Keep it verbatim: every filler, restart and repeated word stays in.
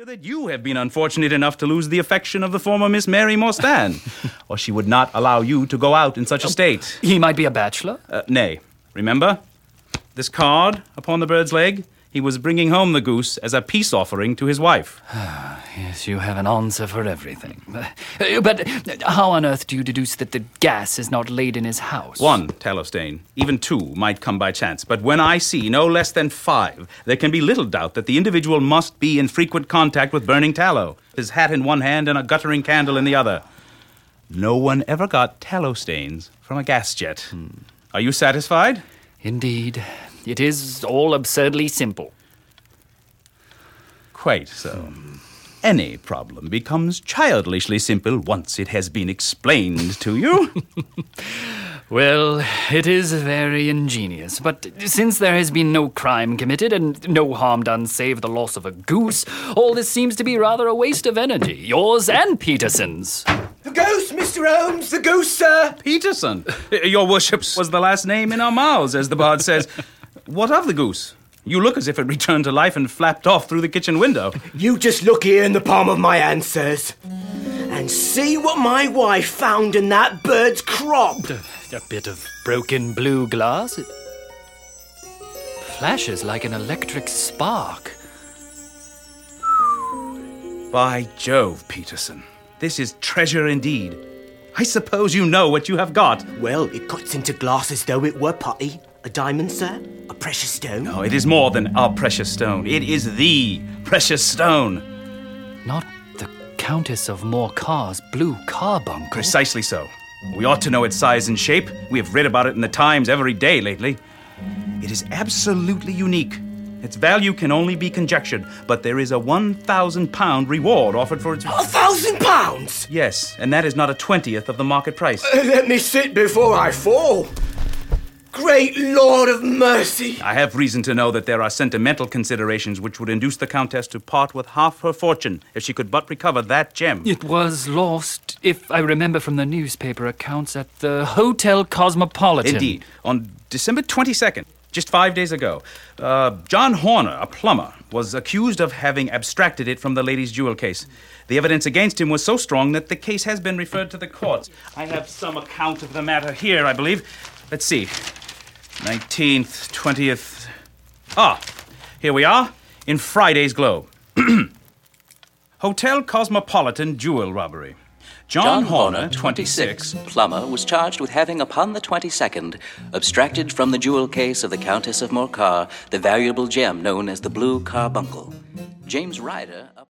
that you have been unfortunate enough to lose the affection of the former Miss Mary Morstan, or she would not allow you to go out in such a state. He might be a bachelor? Uh, nay. Remember? This card upon the bird's leg? He was bringing home the goose as a peace offering to his wife. Yes, you have an answer for everything. Uh, But how on earth do you deduce that the gas is not laid in his house? One tallow stain, even two, might come by chance. But when I see no less than five, there can be little doubt that the individual must be in frequent contact with burning tallow, his hat in one hand and a guttering candle in the other. No one ever got tallow stains from a gas jet. Hmm. Are you satisfied? Indeed. It is all absurdly simple. Quite so. Any problem becomes childishly simple once it has been explained to you. Well, it is very ingenious, but since there has been no crime committed and no harm done save the loss of a goose, all this seems to be rather a waste of energy, yours and Peterson's. The goose, Mister Holmes, the goose, sir. Peterson. Your worships was the last name in our mouths, as the bard says. What of the goose? You look as if it returned to life and flapped off through the kitchen window. You just look here in the palm of my hand, sirs, and see what my wife found in that bird's crop. A, a bit of broken blue glass. It flashes like an electric spark. By Jove, Peterson. This is treasure indeed. I suppose you know what you have got. Well, it cuts into glass as though it were putty. A diamond, sir? A precious stone? No, it is more than a precious stone. It is the precious stone. Not the Countess of Morcar's blue carbuncle. Precisely so. We ought to know its size and shape. We have read about it in the Times every day lately. It is absolutely unique. Its value can only be conjectured, but there is a one thousand pound reward offered for its... A thousand pounds? Yes, and that is not a twentieth of the market price. Uh, let me sit before I fall. Great Lord of mercy! I have reason to know that there are sentimental considerations which would induce the Countess to part with half her fortune if she could but recover that gem. It was lost, if I remember from the newspaper accounts, at the Hotel Cosmopolitan. Indeed. On December twenty-second, just five days ago, uh, John Horner, a plumber, was accused of having abstracted it from the lady's jewel case. The evidence against him was so strong that the case has been referred to the courts. I have some account of the matter here, I believe. Let's see. nineteenth, twentieth... Ah, here we are, in Friday's Globe. Hotel Cosmopolitan jewel robbery. John, John Horner, Horner, twenty-six, plumber, was charged with having, upon the twenty-second, abstracted from the jewel case of the Countess of Morcar the valuable gem known as the blue carbuncle. James Ryder...